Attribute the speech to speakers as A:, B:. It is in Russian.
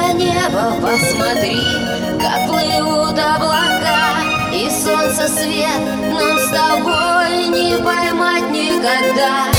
A: открытое небо посмотри, как плывут облака, и солнце свет нам с тобой не поймать никогда.